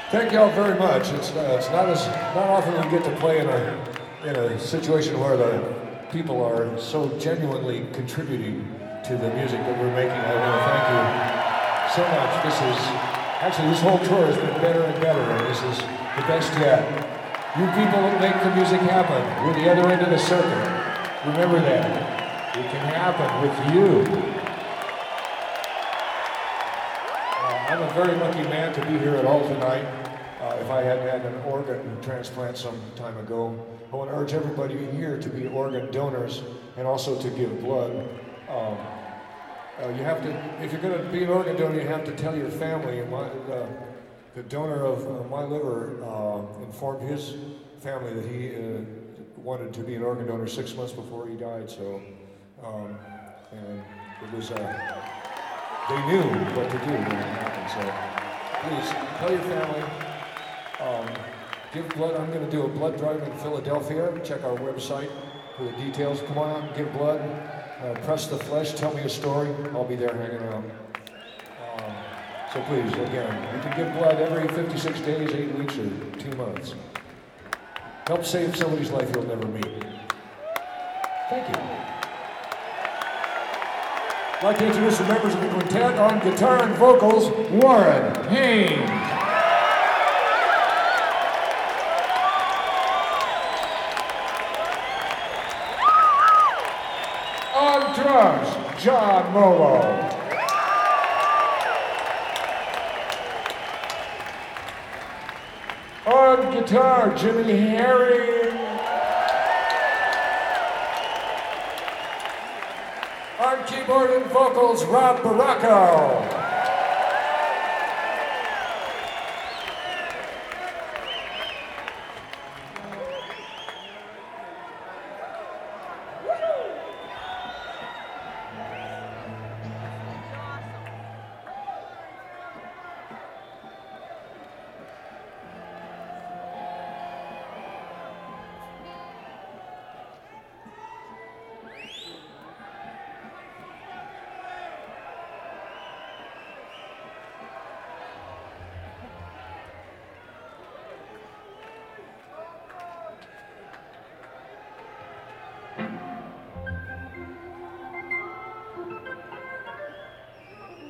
Thank y'all very much. It's not often we get to play in a situation where the people are so genuinely contributing to the music that we're making. I want to thank you so much. This whole tour has been better and better, and this is the best yet. You people that make the music happen, we're the other end of the circuit. Remember that. It can happen with you. I'm a very lucky man to be here at all tonight. If I hadn't had an organ transplant some time ago, I want to urge everybody here to be organ donors and also to give blood. You have to, if you're going to be an organ donor, you have to tell your family. And the donor of my liver informed his family that he wanted to be an organ donor 6 months before he died. So, and it was. They knew what to do when it happened, so please tell your family, give blood. I'm going to do a blood drive in Philadelphia. Check our website for the details. Come on out and give blood. Press the flesh, tell me a story. I'll be there hanging out. So please, again, you can give blood every 56 days, 8 weeks, or 2 months. Help save somebody's life you'll never meet. Thank you. I'd like to introduce the members of the quintet. On guitar and vocals, Warren Haynes. On drums, John Molo. On guitar, Jimmy Herring. On keyboard and vocals, Rob Baracco.